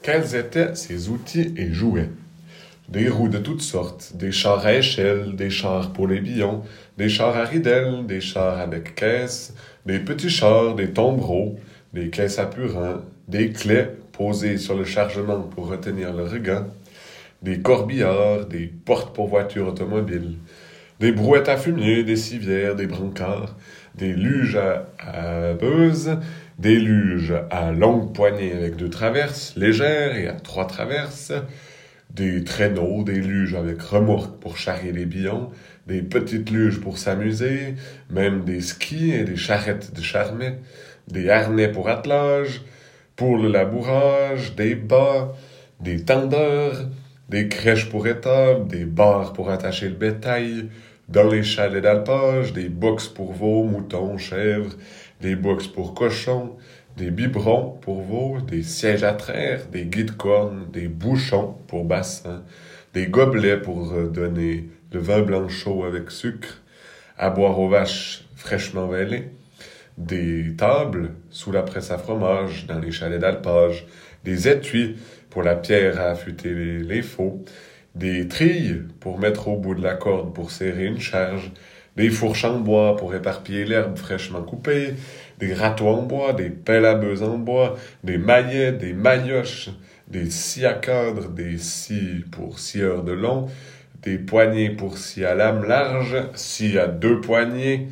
Quels étaient ces outils et jouets? Des roues de toutes sortes, des chars à échelle, des chars pour les billons, des chars à ridelles, des chars avec caisse, des petits chars, des tombereaux, des caisses à purin, des clés posées sur le chargement pour retenir le regain, des corbillards, des portes pour voitures automobiles, des brouettes à fumier, des civières, des brancards, des luges à beuse, des luges à longue poignée avec 2 traverses, légères et à 3 traverses, des traîneaux, des luges avec remorque pour charrier les billons, des petites luges pour s'amuser, même des skis et des charrettes de charmet, des harnais pour attelage, pour le labourage, des bas, des tendeurs, des crèches pour étable, des barres pour attacher le bétail, dans les chalets d'alpage, des box pour veaux, moutons, chèvres, des box pour cochons, des biberons pour veaux, des sièges à traire, des guides-cornes, des bouchons pour bassins, des gobelets pour donner le vin blanc chaud avec sucre, à boire aux vaches fraîchement vêlées, des tables sous la presse à fromage dans les chalets d'alpage, des étuis pour la pierre à affûter les faux, des trilles pour mettre au bout de la corde pour serrer une charge, des fourches en bois pour éparpiller l'herbe fraîchement coupée, des râteaux en bois, des pelles à beuse en bois, des maillets, des maillotches, des scies à cadre, des scies pour scieurs de long, des poignées pour scie à lame large, scie à 2 poignées,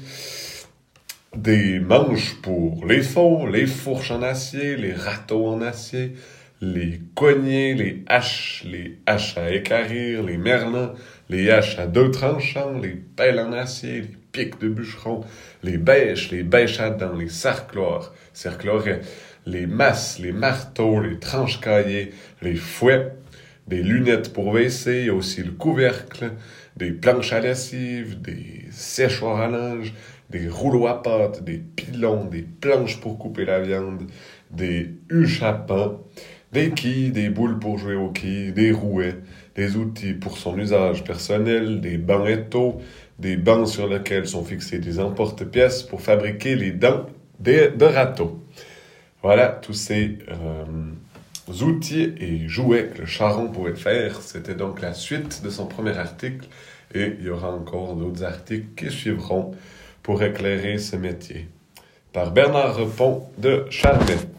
des manches pour les faux, les fourches en acier, les râteaux en acier, les cognets, les haches à équarrir, les merlins, les haches à 2 tranchants, les pelles en acier, les pics de bûcheron, les bêches à dents, les cerclorets, les masses, les marteaux, les tranches caillées, les fouets, des lunettes pour WC, et aussi le couvercle, des planches à lessive, des séchoirs à linge, des rouleaux à pâte, des pilons, des planches pour couper la viande, des huches à pain, des quilles, des boules pour jouer aux quilles, des rouets, des outils pour son usage personnel, des bancs étaux, des bancs sur lesquels sont fixés des emporte-pièces pour fabriquer les dents de râteaux. Voilà, tous ces outils et jouets que le charron pouvait faire. C'était donc la suite de son premier article et il y aura encore d'autres articles qui suivront pour éclairer ce métier. Par Bernard Repon de Charmet.